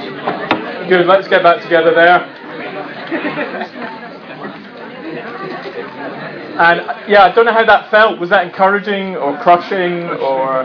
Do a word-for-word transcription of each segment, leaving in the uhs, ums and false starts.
Good, let's get back together there. And yeah, I don't know how that felt. Was that encouraging or crushing? Or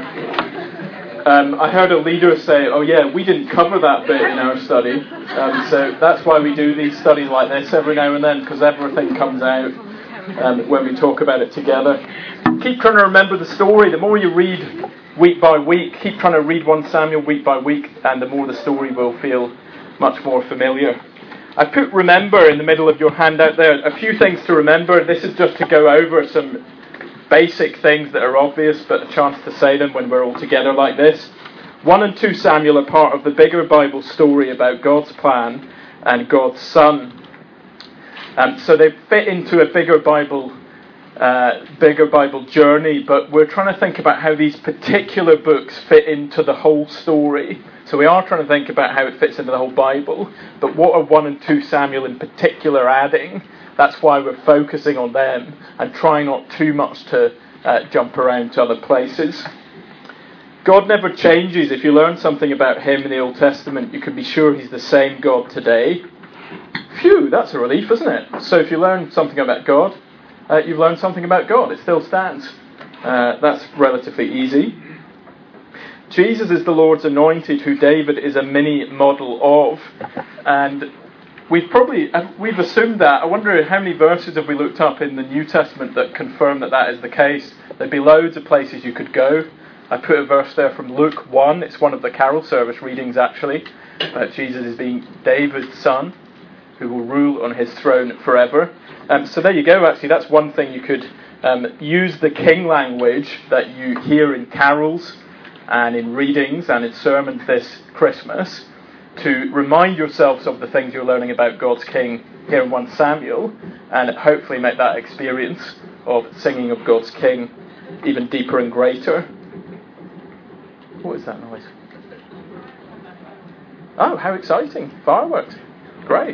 um, I heard a leader say, oh yeah, we didn't cover that bit in our study. Um, so that's why we do these studies like this every now and then, because everything comes out um, when we talk about it together. Keep trying to remember the story. The more you read week by week, keep trying to read First Samuel week by week, and the more the story will feel much more familiar. I put remember in the middle of your handout there. A few things to remember. This is just to go over some basic things that are obvious, but a chance to say them when we're all together like this. One and two Samuel are part of the bigger Bible story about God's plan and God's Son. Um, so they fit into a bigger Bible uh, bigger Bible journey, but we're trying to think about how these particular books fit into the whole story. So we are trying to think about how it fits into the whole Bible, but what are one and two Samuel in particular adding? That's why we're focusing on them and trying not too much to uh, jump around to other places. God never changes. If you learn something about him in the Old Testament, you can be sure he's the same God today. Phew, that's a relief, isn't it? So if you learn something about God, uh, you've learned something about God. It still stands. Uh, that's relatively easy. Jesus is the Lord's anointed, who David is a mini model of. And we've probably, we've assumed that. I wonder how many verses have we looked up in the New Testament that confirm that that is the case. There'd be loads of places you could go. I put a verse there from Luke one. It's one of the carol service readings, actually. Uh, Jesus is being David's son, who will rule on his throne forever. Um, so there you go, actually. That's one thing you could um, use the king language that you hear in carols and in readings and in sermons this Christmas to remind yourselves of the things you're learning about God's King here in First Samuel, and hopefully make that experience of singing of God's King even deeper and greater. What is that noise? Oh, how exciting. Fireworks. Great.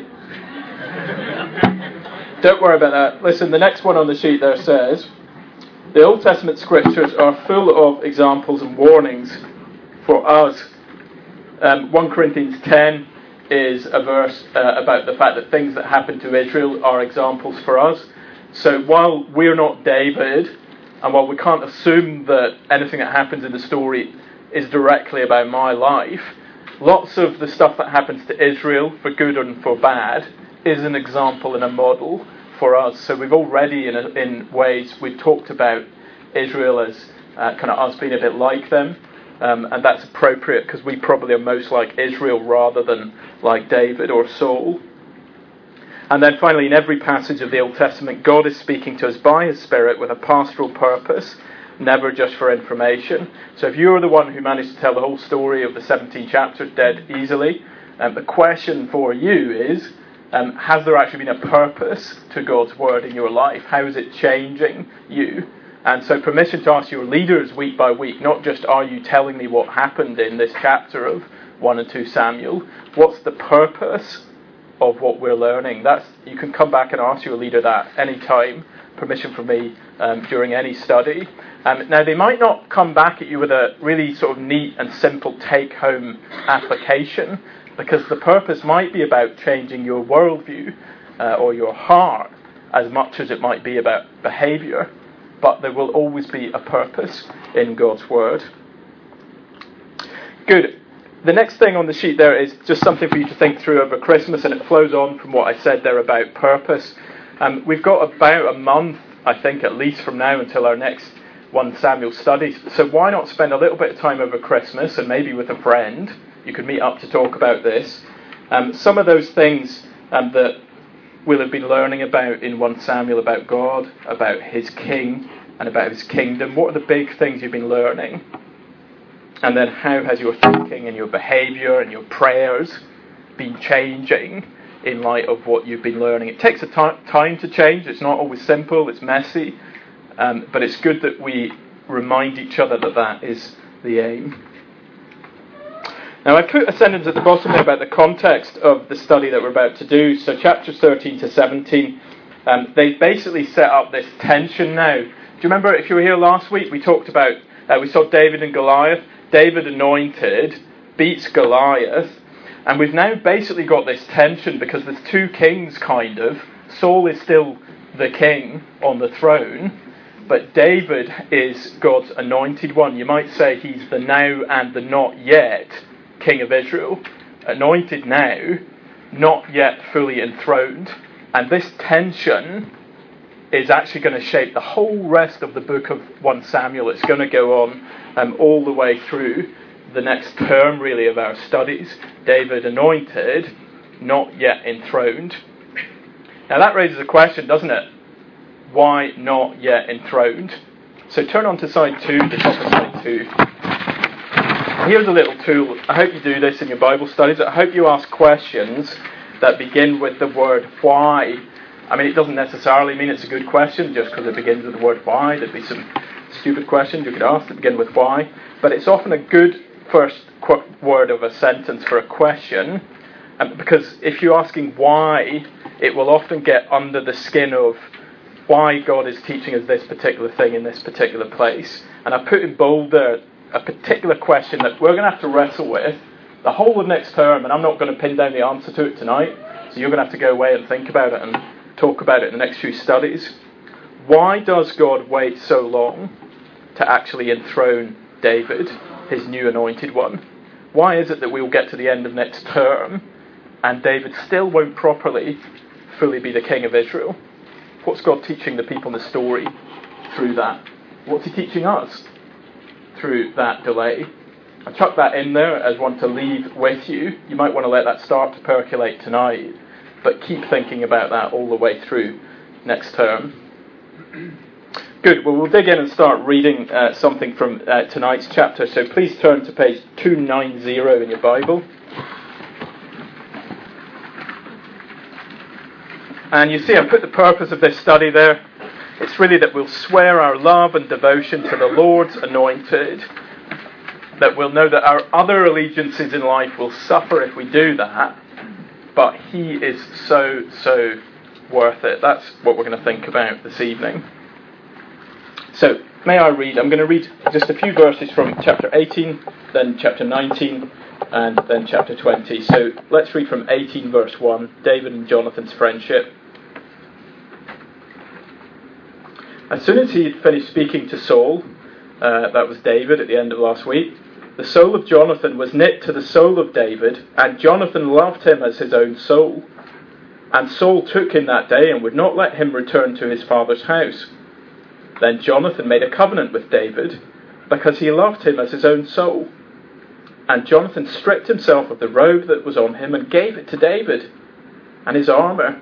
Don't worry about that. Listen, the next one on the sheet there says, the Old Testament scriptures are full of examples and warnings for us. Um, First Corinthians ten is a verse uh, about the fact that things that happen to Israel are examples for us. So while we're not David, and while we can't assume that anything that happens in the story is directly about my life, lots of the stuff that happens to Israel, for good and for bad, is an example and a model for us. So we've already, in a, in ways, we've talked about Israel as uh, kind of us being a bit like them, um, and that's appropriate because we probably are most like Israel rather than like David or Saul. And then finally, in every passage of the Old Testament, God is speaking to us by his Spirit with a pastoral purpose, never just for information. So if you're the one who managed to tell the whole story of the seventeen chapters dead easily, um, the question for you is, um, has there actually been a purpose to God's word in your life? How is it changing you? And so permission to ask your leaders week by week, not just are you telling me what happened in this chapter of First and Second Samuel, what's the purpose of what we're learning? That's, you can come back and ask your leader that any time. Permission from me um, during any study. Um, now, they might not come back at you with a really sort of neat and simple take-home application, because the purpose might be about changing your worldview uh, or your heart as much as it might be about behaviour, but there will always be a purpose in God's word. Good. The next thing on the sheet there is just something for you to think through over Christmas, and it flows on from what I said there about purpose. Um, we've got about a month, I think, at least from now until our next First Samuel study. So why not spend a little bit of time over Christmas, and maybe with a friend, you could meet up to talk about this. Um, some of those things um, that we'll have been learning about in First Samuel, about God, about his king, and about his kingdom. What are the big things you've been learning? And then how has your thinking and your behaviour and your prayers been changing in light of what you've been learning? It takes a t- time to change. It's not always simple. It's messy. Um, but it's good that we remind each other that that is the aim. Now, I put a sentence at the bottom there about the context of the study that we're about to do. So chapters thirteen to seventeen, um, they basically set up this tension now. Do you remember, if you were here last week, we talked about, uh, we saw David and Goliath. David anointed beats Goliath. And we've now basically got this tension because there's two kings, kind of. Saul is still the king on the throne, but David is God's anointed one. You might say he's the now and the not yet king of Israel. Anointed now, not yet fully enthroned. And this tension is actually going to shape the whole rest of the book of First Samuel. It's going to go on um, all the way through the next term, really, of our studies. David anointed, not yet enthroned. Now that raises a question, doesn't it? Why not yet enthroned? So turn on to side two, the top of side two. Here's a little tool. I hope you do this in your Bible studies. I hope you ask questions that begin with the word why. I mean, it doesn't necessarily mean it's a good question just because it begins with the word why. There'd be some stupid questions you could ask that begin with why. But it's often a good first qu- word of a sentence for a question. Um, because if you're asking why, it will often get under the skin of why God is teaching us this particular thing in this particular place. And I put in bold there a particular question that we're going to have to wrestle with the whole of next term, and I'm not going to pin down the answer to it tonight, so you're going to have to go away and think about it and talk about it in the next few studies. Why does God wait so long to actually enthrone David, his new anointed one? Why is it that we'll get to the end of next term and David still won't properly, fully be the king of Israel? What's God teaching the people in the story through that? What's he teaching us through that delay? I chuck that in there as one to leave with you. You might want to let that start to percolate tonight, but keep thinking about that all the way through next term. Good, well we'll dig in and start reading uh, something from uh, tonight's chapter, so please turn to page two ninety in your Bible. And you see, I put the purpose of this study there. It's really that we'll swear our love and devotion to the Lord's anointed, that we'll know that our other allegiances in life will suffer if we do that, but he is so, so worth it. That's what we're going to think about this evening. So, may I read? I'm going to read just a few verses from chapter eighteen, then chapter nineteen, and then chapter twenty. So, let's read from eighteen verse one, David and Jonathan's friendship. As soon as he had finished speaking to Saul, uh, that was David at the end of last week, the soul of Jonathan was knit to the soul of David, and Jonathan loved him as his own soul. And Saul took him that day and would not let him return to his father's house. Then Jonathan made a covenant with David, because he loved him as his own soul. And Jonathan stripped himself of the robe that was on him and gave it to David, and his armour,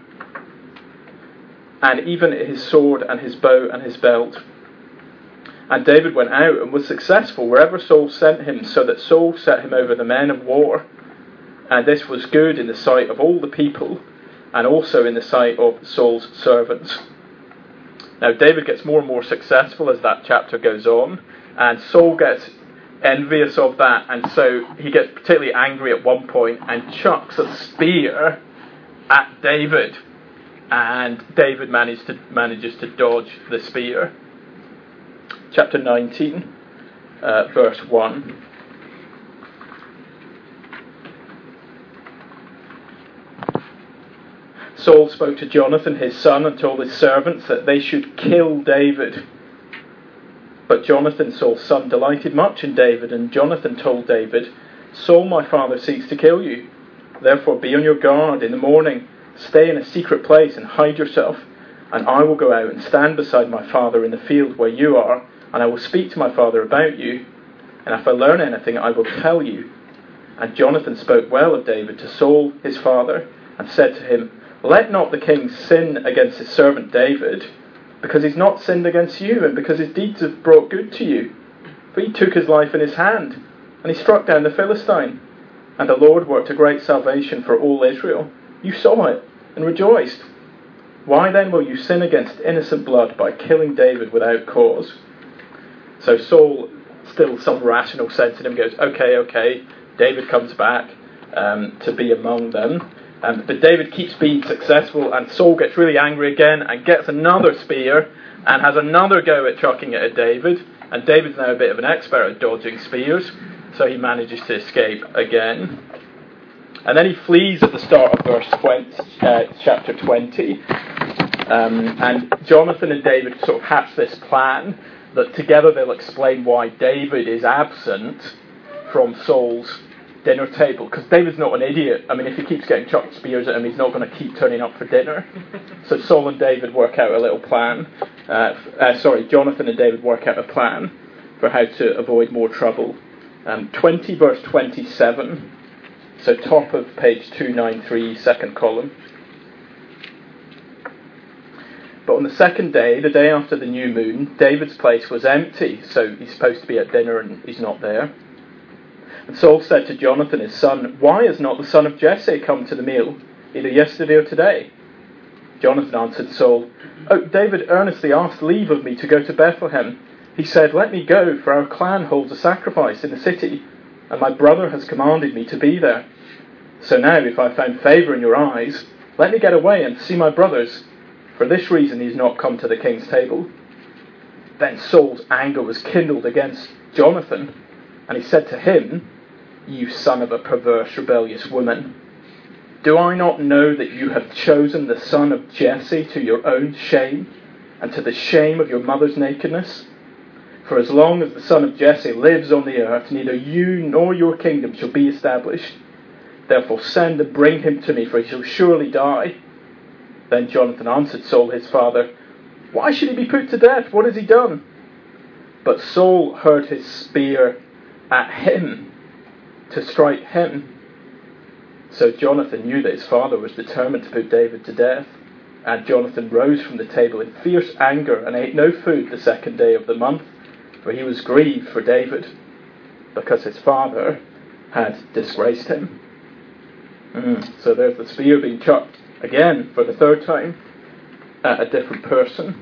and even his sword and his bow and his belt. And David went out and was successful wherever Saul sent him, so that Saul set him over the men of war. And this was good in the sight of all the people, and also in the sight of Saul's servants. Now David gets more and more successful as that chapter goes on, and Saul gets envious of that, and so he gets particularly angry at one point and chucks a spear at David. And David managed to, manages to dodge the spear. Chapter nineteen, uh, verse one. Saul spoke to Jonathan his son and told his servants that they should kill David. But Jonathan, Saul's son, delighted much in David, and Jonathan told David, Saul my father seeks to kill you. Therefore be on your guard in the morning. Stay in a secret place and hide yourself, and I will go out and stand beside my father in the field where you are, and I will speak to my father about you. And if I learn anything, I will tell you. And Jonathan spoke well of David to Saul his father, and said to him, Let not the king sin against his servant David, because he's not sinned against you, and because his deeds have brought good to you. For he took his life in his hand, and he struck down the Philistine. And the Lord worked a great salvation for all Israel. You saw it and rejoiced. Why then will you sin against innocent blood by killing David without cause? So Saul, still some rational sense in him, goes, okay, okay, David comes back um, to be among them. Um, but David keeps being successful, and Saul gets really angry again and gets another spear and has another go at chucking it at David. And David's now a bit of an expert at dodging spears, so he manages to escape again. And then he flees at the start of verse twenty, uh, chapter twenty. Um, and Jonathan and David sort of hatch this plan that together they'll explain why David is absent from Saul's dinner table. Because David's not an idiot. I mean, if he keeps getting chucked spears at him, he's not going to keep turning up for dinner. So Saul and David work out a little plan. Uh, uh, sorry, Jonathan and David work out a plan for how to avoid more trouble. Um, twenty verse twenty-seven. So top of page two ninety-three, second column. But on the second day, the day after the new moon, David's place was empty. So he's supposed to be at dinner and he's not there. And Saul said to Jonathan, his son, "Why has not the son of Jesse come to the meal, either yesterday or today?" Jonathan answered Saul, "Oh, David earnestly asked leave of me to go to Bethlehem. He said, 'Let me go, for our clan holds a sacrifice in the city, and my brother has commanded me to be there. So now, if I found favour in your eyes, let me get away and see my brothers. For this reason he has not come to the king's table.' Then Saul's anger was kindled against Jonathan, and he said to him, 'You son of a perverse, rebellious woman, do I not know that you have chosen the son of Jesse to your own shame, and to the shame of your mother's nakedness? For as long as the son of Jesse lives on the earth, neither you nor your kingdom shall be established. Therefore send and bring him to me, for he shall surely die.' Then Jonathan answered Saul his father, 'Why should he be put to death? What has he done?' But Saul hurled his spear at him to strike him. So Jonathan knew that his father was determined to put David to death. And Jonathan rose from the table in fierce anger and ate no food the second day of the month, for he was grieved for David, because his father had disgraced him." Mm. So there's the spear being chucked again for the third time at a different person.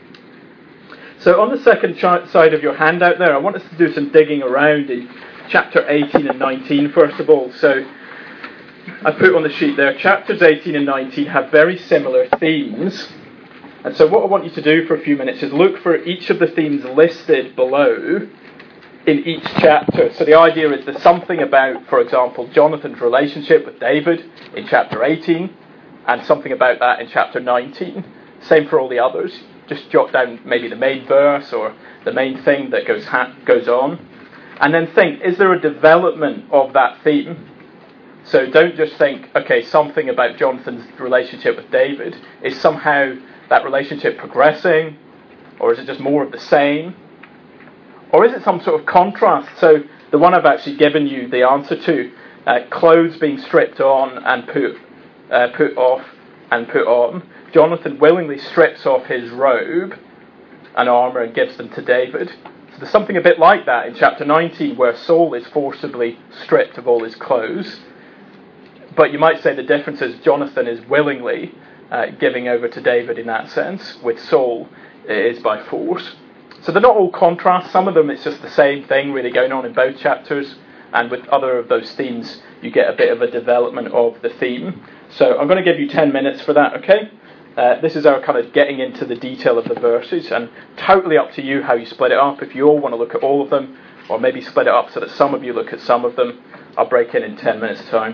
So on the second ch- side of your handout there, I want us to do some digging around in chapter eighteen and nineteen first of all. So I put on the sheet there, chapters eighteen and nineteen have very similar themes. And so what I want you to do for a few minutes is look for each of the themes listed below in each chapter. So the idea is there's something about, for example, Jonathan's relationship with David in chapter eighteen, and something about that in chapter nineteen. Same for all the others. Just jot down maybe the main verse or the main thing that goes ha- goes on. And then think, is there a development of that theme? So don't just think, okay, something about Jonathan's relationship with David. Is somehow that relationship progressing? Or is it just more of the same? Or is it some sort of contrast? So the one I've actually given you the answer to, uh, clothes being stripped on and put uh, put off and put on. Jonathan willingly strips off his robe and armour and gives them to David. So there's something a bit like that in chapter nineteen, where Saul is forcibly stripped of all his clothes. But you might say the difference is Jonathan is willingly uh, giving over to David in that sense, with Saul it is by force. So they're not all contrasts. Some of them it's just the same thing really going on in both chapters, and with other of those themes you get a bit of a development of the theme. So I'm going to give you ten minutes for that, okay? Uh, this is our kind of getting into the detail of the verses, and totally up to you how you split it up. If you all want to look at all of them, or maybe split it up so that some of you look at some of them, I'll break in in ten minutes time.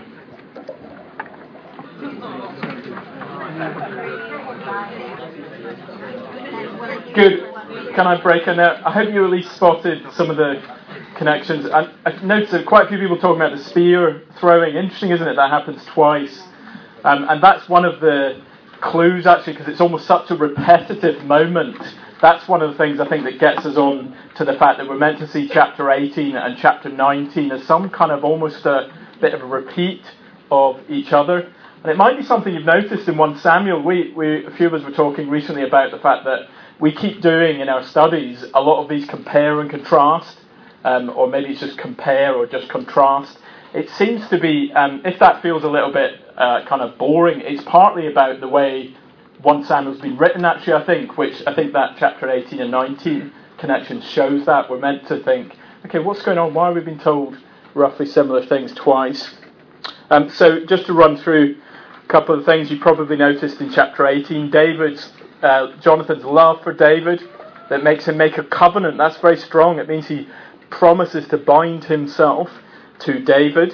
Good. Can I break in there? I hope you at least spotted some of the connections. And I've noticed that quite a few people talking about the spear throwing. Interesting, isn't it? That happens twice. Um, and that's one of the clues, actually, because it's almost such a repetitive moment. That's one of the things I think that gets us on to the fact that we're meant to see chapter eighteen and chapter nineteen as some kind of almost a bit of a repeat of each other. And it might be something you've noticed in First Samuel. We, we, a few of us were talking recently about the fact that we keep doing in our studies a lot of these compare and contrast, um, or maybe it's just compare or just contrast. It seems to be, um, if that feels a little bit uh, kind of boring, it's partly about the way First Samuel's been written, actually, I think, which I think that chapter eighteen and nineteen connection shows that. We're meant to think, okay, what's going on? Why have we been told roughly similar things twice? Um, so just to run through a couple of things you probably noticed in chapter eighteen, David's, uh, Jonathan's love for David that makes him make a covenant. That's very strong. It means he promises to bind himself to David.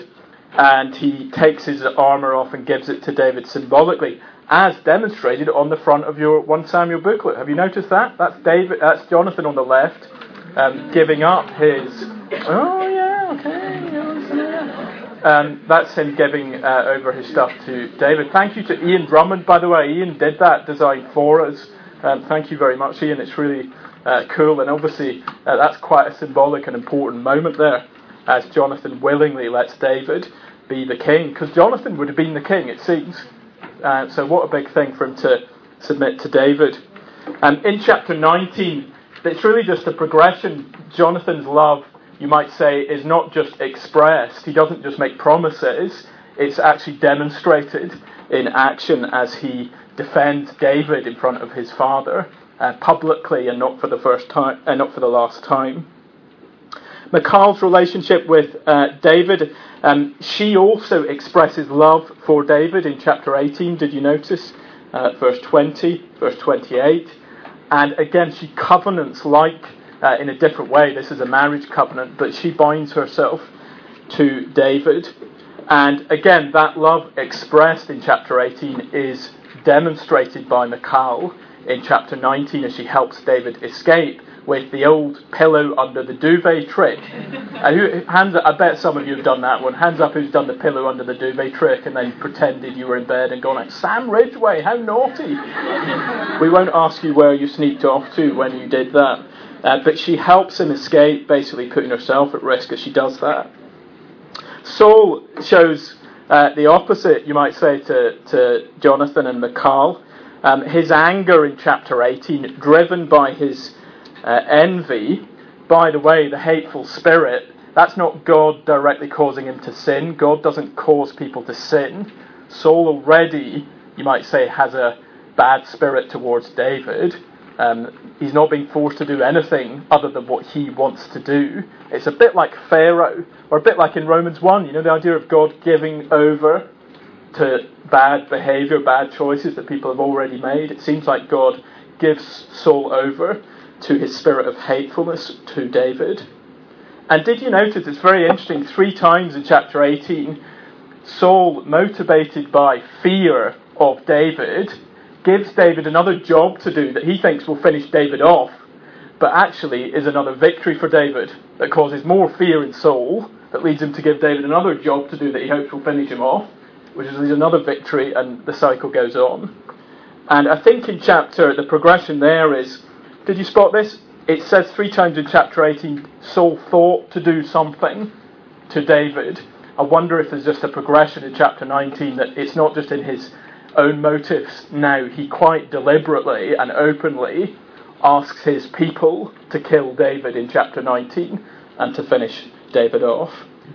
and he takes his armour off and gives it to David symbolically, as demonstrated on the front of your First Samuel booklet. Have you noticed that? That's David. That's Jonathan on the left, um, giving up his. Oh yeah, okay. Yeah. Um, that's him giving uh, over his stuff to David. Thank you to Ian Drummond, by the way. Ian did that design for us. Um, thank you very much, Ian. It's really uh, cool, and obviously uh, that's quite a symbolic and important moment there, as Jonathan willingly lets David be the king, because Jonathan would have been the king, it seems. Uh, so what a big thing for him to submit to David. And in chapter nineteen, it's really just a progression. Jonathan's love, you might say, is not just expressed. He doesn't just make promises. It's actually demonstrated in action as he defends David in front of his father uh, publicly, and not for the first time, and uh, not for the last time. Michal's relationship with uh, David, um, she also expresses love for David in chapter eighteen. Did you notice? Uh, verse twenty, verse twenty-eight. And again, she covenants like uh, in a different way. This is a marriage covenant, but she binds herself to David. And again, that love expressed in chapter eighteen is demonstrated by Michal in chapter nineteen as she helps David escape with the old pillow under the duvet trick. And who, hands up, I bet some of you have done that one. Hands up who's done the pillow under the duvet trick and then pretended you were in bed and gone like, Sam Ridgway, how naughty. We won't ask you where you sneaked off to when you did that. Uh, but she helps him escape, basically putting herself at risk as she does that. Saul shows uh, the opposite, you might say, to, to Jonathan and Michal. Um, his anger in chapter eighteen, driven by his uh, envy. By the way, the hateful spirit, that's not God directly causing him to sin. God doesn't cause people to sin. Saul already, you might say, has a bad spirit towards David. Um, he's not being forced to do anything other than what he wants to do. It's a bit like Pharaoh, or a bit like in Romans one, you know, the idea of God giving over to bad behaviour, bad choices that people have already made. It seems like God gives Saul over to his spirit of hatefulness to David. And did you notice, it's very interesting, three times in chapter eighteen, Saul, motivated by fear of David, gives David another job to do that he thinks will finish David off, but actually is another victory for David that causes more fear in Saul, that leads him to give David another job to do that he hopes will finish him off, which is another victory, and the cycle goes on. And I think in chapter, the progression there is, did you spot this? It says three times in chapter eighteen, Saul thought to do something to David. I wonder if there's just a progression in chapter nineteen, that it's not just in his own motives. Now he quite deliberately and openly asks his people to kill David in chapter nineteen and to finish David off.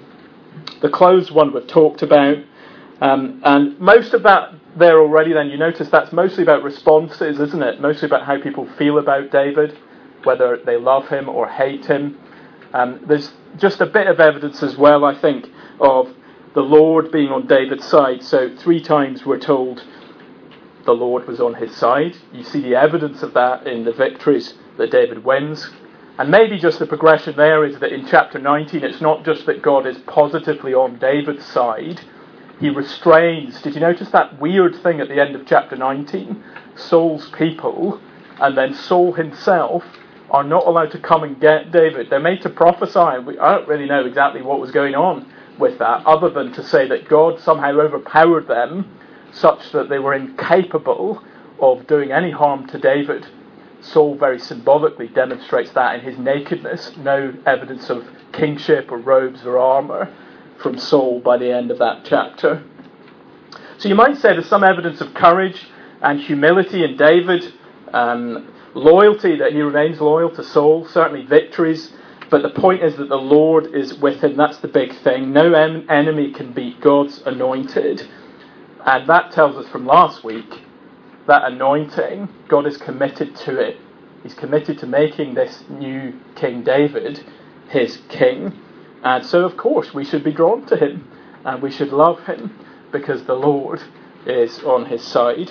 The closed one we've talked about, um, and most of that there already then, you notice that's mostly about responses, isn't it? Mostly about how people feel about David, whether they love him or hate him. Um, there's just a bit of evidence as well, I think, of the Lord being on David's side. So three times we're told the Lord was on his side. You see the evidence of that in the victories that David wins. And maybe just the progression there is that in chapter nineteen, it's not just that God is positively on David's side. He restrains. Did you notice that weird thing at the end of chapter nineteen? Saul's people, and then Saul himself, are not allowed to come and get David. They're made to prophesy. I don't really know exactly what was going on with that, other than to say that God somehow overpowered them such that they were incapable of doing any harm to David. Saul very symbolically demonstrates that in his nakedness. No evidence of kingship or robes or armour from Saul by the end of that chapter. So you might say there's some evidence of courage and humility in David, um, loyalty, that he remains loyal to Saul, certainly victories, but the point is that the Lord is with him. That's the big thing. No en- enemy can beat God's anointed, and that tells us from last week that anointing, God is committed to it. He's committed to making this new King David his king. And so, of course, we should be drawn to him and we should love him because the Lord is on his side.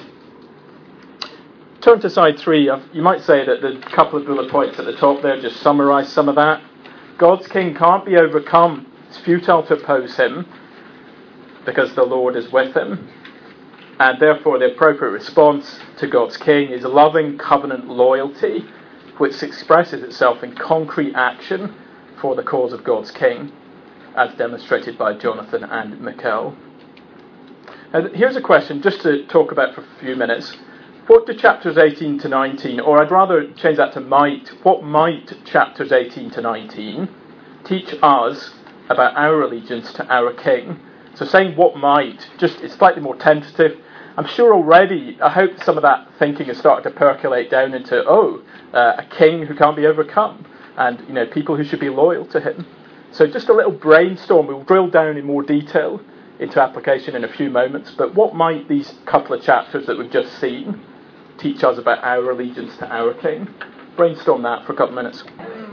Turn to side three. You might say that the couple of bullet points at the top there just summarise some of that. God's king can't be overcome. It's futile to oppose him. because the Lord is with him. And therefore the appropriate response to God's king is loving covenant loyalty, which expresses itself in concrete action for the cause of God's king, as demonstrated by Jonathan and Michal. Now, here's a question just to talk about for a few minutes. What do chapters eighteen to nineteen, or I'd rather change that to might, what might chapters eighteen to nineteen teach us about our allegiance to our king? So saying what might, just it's slightly more tentative. I'm sure already, I hope some of that thinking has started to percolate down into, oh, uh, a king who can't be overcome, and you know, people who should be loyal to him. So just a little brainstorm. We'll drill down in more detail into application in a few moments. But what might these couple of chapters that we've just seen teach us about our allegiance to our king? Brainstorm that for a couple of minutes.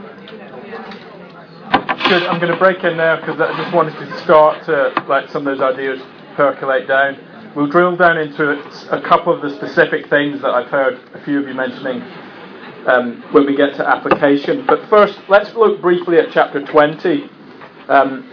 Good. I'm going to break in there because I just wanted to start to let some of those ideas percolate down. We'll drill down into a couple of the specific things that I've heard a few of you mentioning um, when we get to application. But first, let's look briefly at chapter twenty. Um,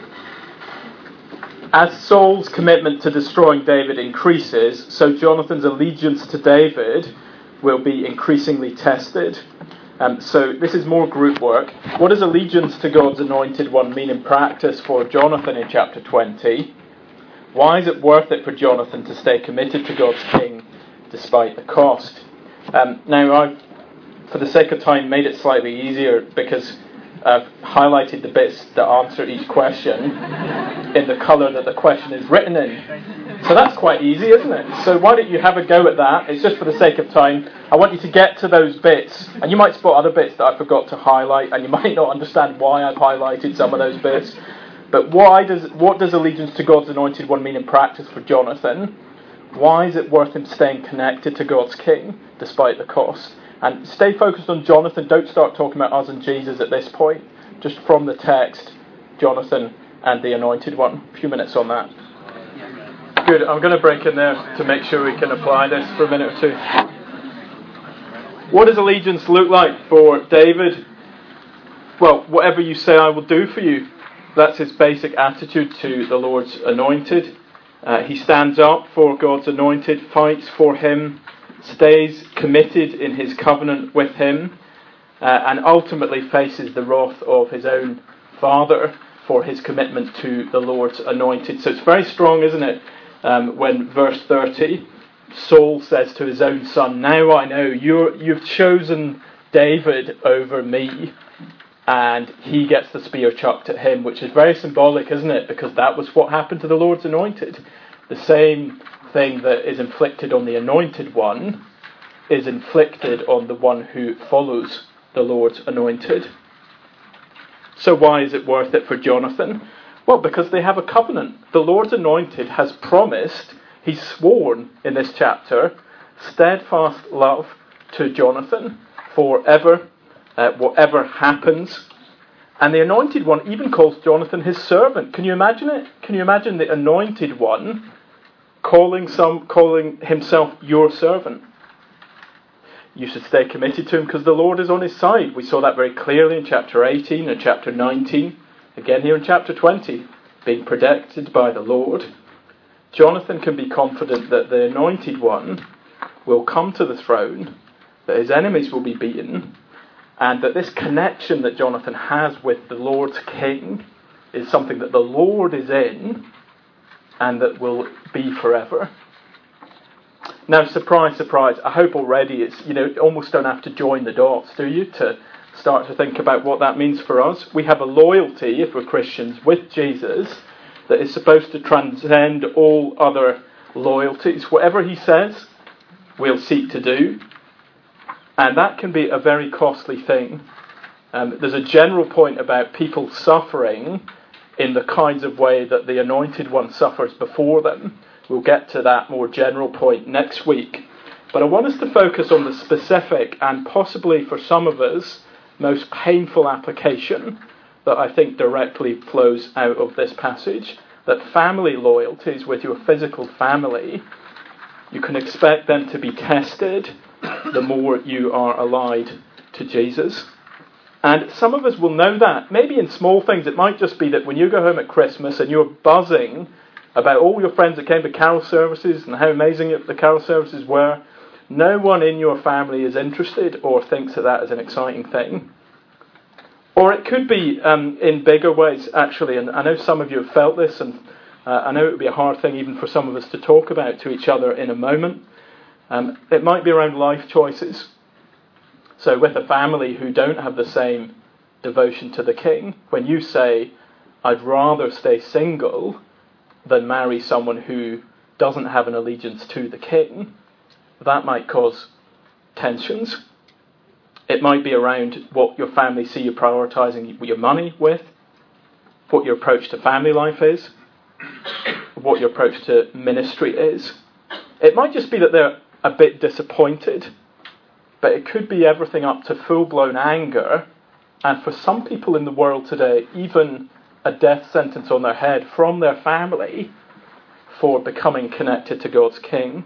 as Saul's commitment to destroying David increases, so Jonathan's allegiance to David will be increasingly tested. Um, so this is more group work. What does allegiance to God's anointed one mean in practice for Jonathan in chapter twenty? Why is it worth it for Jonathan to stay committed to God's king despite the cost? Um, now, I've, for the sake of time, made it slightly easier because I've highlighted the bits that answer each question in the colour that the question is written in. So that's quite easy, isn't it? So why don't you have a go at that? It's just for the sake of time. I want you to get to those bits, and you might spot other bits that I forgot to highlight, and you might not understand why I've highlighted some of those bits. But why does what does allegiance to God's anointed one mean in practice for Jonathan? Why is it worth him staying connected to God's king despite the cost? And stay focused on Jonathan. Don't start talking about us and Jesus at this point. Just from the text, Jonathan and the anointed one. A few minutes on that. Good. I'm going to break in there to make sure we can apply this for a minute or two. What does allegiance look like for David? Well, whatever you say I will do for you. That's his basic attitude to the Lord's anointed. Uh, he stands up for God's anointed, fights for him, stays committed in his covenant with him, uh, and ultimately faces the wrath of his own father for his commitment to the Lord's anointed. So it's very strong, isn't it? Um, when verse thirty, Saul says to his own son, "Now I know you're, you've chosen David over me." And he gets the spear chucked at him, which is very symbolic, isn't it? Because that was what happened to the Lord's anointed. The same thing that is inflicted on the anointed one is inflicted on the one who follows the Lord's anointed. So why is it worth it for Jonathan? Well, because they have a covenant. The Lord's anointed has promised, he's sworn in this chapter, steadfast love to Jonathan forever. Uh, whatever happens. And the anointed one even calls Jonathan his servant. Can you imagine it? Can you imagine the anointed one calling some, calling himself your servant? You should stay committed to him because the Lord is on his side. We saw that very clearly in chapter eighteen and chapter nineteen. Again here in chapter twenty. Being protected by the Lord. Jonathan can be confident that the anointed one will come to the throne, that his enemies will be beaten, and that this connection that Jonathan has with the Lord's king is something that the Lord is in and that will be forever. Now, surprise, surprise, I hope already it's, you know, almost don't have to join the dots, do you, to start to think about what that means for us. We have a loyalty, if we're Christians, with Jesus that is supposed to transcend all other loyalties. Whatever he says, we'll seek to do. And that can be a very costly thing. Um, there's a general point about people suffering in the kinds of way that the anointed one suffers before them. We'll get to that more general point next week. But I want us to focus on the specific and possibly for some of us most painful application that I think directly flows out of this passage. That family loyalties with your physical family, you can expect them to be tested the more you are allied to Jesus. And some of us will know that. Maybe in small things, it might just be that when you go home at Christmas and you're buzzing about all your friends that came to carol services and how amazing the carol services were. No one in your family is interested or thinks that that is an exciting thing. Or it could be um, in bigger ways, actually, and I know some of you have felt this, and uh, I know it would be a hard thing even for some of us to talk about to each other in a moment. Um, it might be around life choices. So with a family who don't have the same devotion to the king, when you say, I'd rather stay single than marry someone who doesn't have an allegiance to the king, that might cause tensions. It might be around what your family see you prioritising your money with, what your approach to family life is, what your approach to ministry is. It might just be that they're a bit disappointed, but it could be everything up to full-blown anger, and for some people in the world today, even a death sentence on their head from their family for becoming connected to God's king.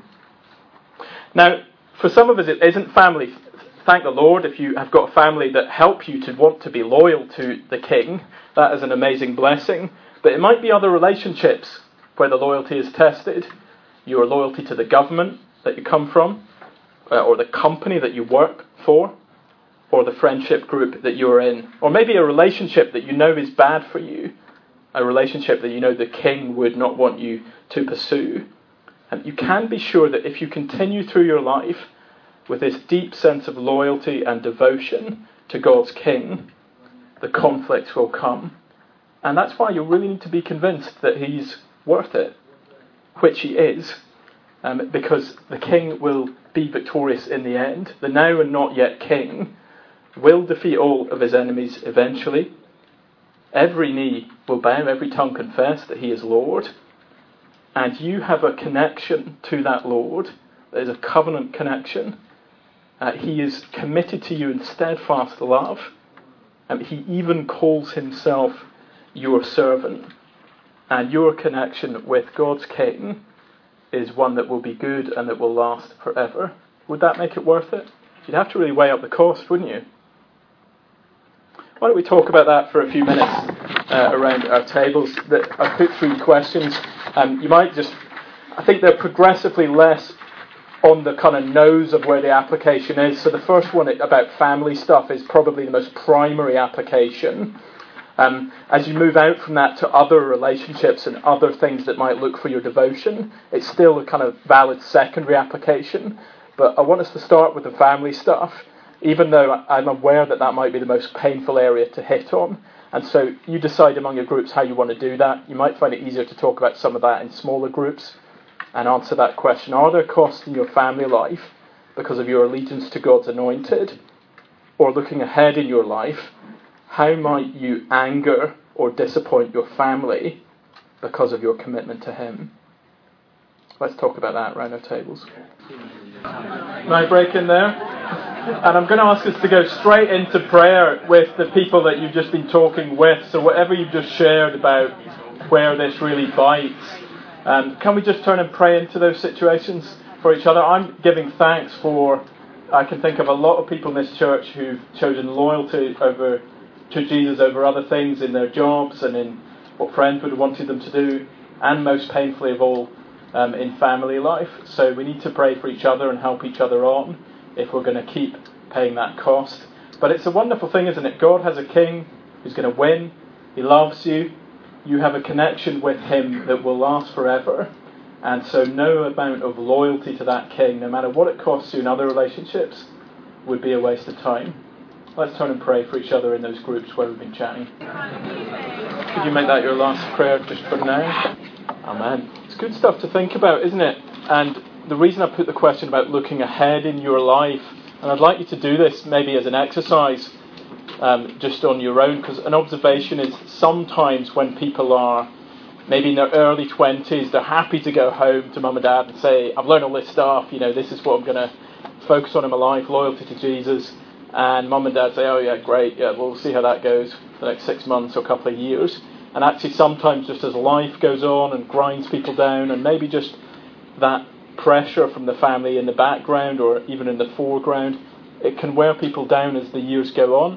Now, for some of us it isn't family. Thank the Lord if you have got a family that help you to want to be loyal to the king. That is an amazing blessing. But it might be other relationships where the loyalty is tested. Your loyalty to the government that you come from, uh, or the company that you work for, or the friendship group that you're in. Or maybe a relationship that you know is bad for you. A relationship that you know the king would not want you to pursue. And you can be sure that if you continue through your life with this deep sense of loyalty and devotion to God's king, the conflicts will come. And that's why you really need to be convinced that he's worth it, which he is, um, because the king will be victorious in the end. The now and not yet king will defeat all of his enemies eventually. Every knee will bow, every tongue confess that he is Lord. And you have a connection to that Lord. There's a covenant connection. Uh, he is committed to you in steadfast love. Um, he even calls himself your servant. And your connection with God's king is one that will be good and that will last forever. Would that make it worth it? You'd have to really weigh up the cost, wouldn't you? Why don't we talk about that for a few minutes uh, around our tables? That I put three questions. Um, you might just, I think they're progressively less on the kind of nose of where the application is. So the first one about family stuff is probably the most primary application. Um, as you move out from that to other relationships and other things that might look for your devotion, it's still a kind of valid secondary application. But I want us to start with the family stuff, even though I'm aware that that might be the most painful area to hit on. And so you decide among your groups how you want to do that. You might find it easier to talk about some of that in smaller groups and answer that question. Are there costs in your family life because of your allegiance to God's anointed? Or looking ahead in your life, how might you anger or disappoint your family because of your commitment to him? Let's talk about that around our tables. Can I break in there? And I'm going to ask us to go straight into prayer with the people that you've just been talking with. So whatever you've just shared about where this really bites, um, can we just turn and pray into those situations for each other? I'm giving thanks for, I can think of a lot of people in this church who've chosen loyalty over to Jesus over other things in their jobs and in what friends would have wanted them to do, and most painfully of all, um, in family life. So we need to pray for each other and help each other on if we're going to keep paying that cost. But it's a wonderful thing, isn't it? God has a king who's going to win. He loves you. You have a connection with him that will last forever. And so no amount of loyalty to that king, no matter what it costs you in other relationships, would be a waste of time. Let's turn and pray for each other in those groups where we've been chatting. Could you make that your last prayer just for now? Amen. It's good stuff to think about, isn't it? And the reason I put the question about looking ahead in your life, and I'd like you to do this maybe as an exercise, um, just on your own, because an observation is sometimes when people are maybe in their early twenties, they're happy to go home to mum and dad and say, I've learned all this stuff, you know, this is what I'm going to focus on in my life, loyalty to Jesus. And mum and dad say, oh yeah, great, yeah, we'll see how that goes for the next six months or a couple of years. And actually sometimes just as life goes on and grinds people down, and maybe just that pressure from the family in the background or even in the foreground, it can wear people down as the years go on.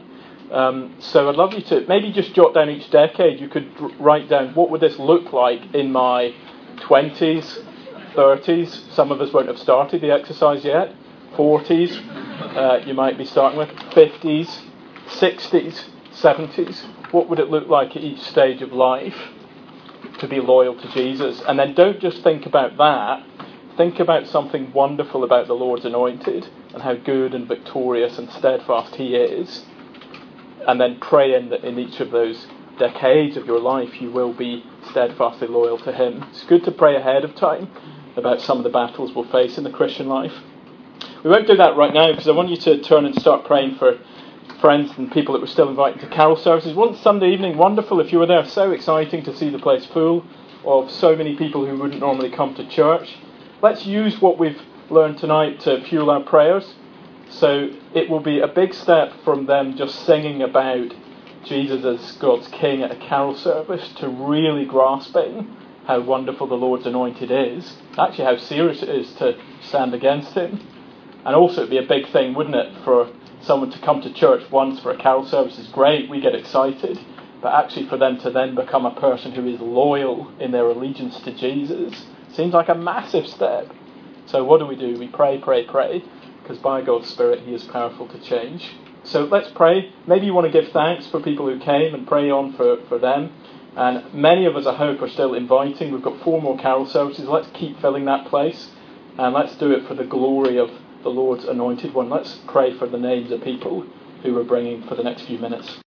Um, so I'd love you to maybe just jot down each decade. You could r- write down, what would this look like in my twenties, thirties? Some of us won't have started the exercise yet. forties, uh, you might be starting with. fifties, sixties, seventies. What would it look like at each stage of life to be loyal to Jesus? And then don't just think about that. Think about something wonderful about the Lord's anointed and how good and victorious and steadfast he is. And then pray in that in each of those decades of your life you will be steadfastly loyal to him. It's good to pray ahead of time about some of the battles we'll face in the Christian life. We won't do that right now because I want you to turn and start praying for friends and people that were still invited to carol services. One Sunday evening, wonderful if you were there. So exciting to see the place full of so many people who wouldn't normally come to church. Let's use what we've learned tonight to fuel our prayers. So it will be a big step from them just singing about Jesus as God's King at a carol service to really grasping how wonderful the Lord's anointed is. Actually how serious it is to stand against him. And also it'd be a big thing, wouldn't it, for someone to come to church once for a carol service is great, we get excited. But actually for them to then become a person who is loyal in their allegiance to Jesus seems like a massive step. So what do we do? We pray, pray, pray. Because by God's Spirit, he is powerful to change. So let's pray. Maybe you want to give thanks for people who came and pray on for, for them. And many of us, I hope, are still inviting. We've got four more carol services. Let's keep filling that place. And let's do it for the glory of the Lord's anointed one. Let's pray for the names of people who we're bringing for the next few minutes.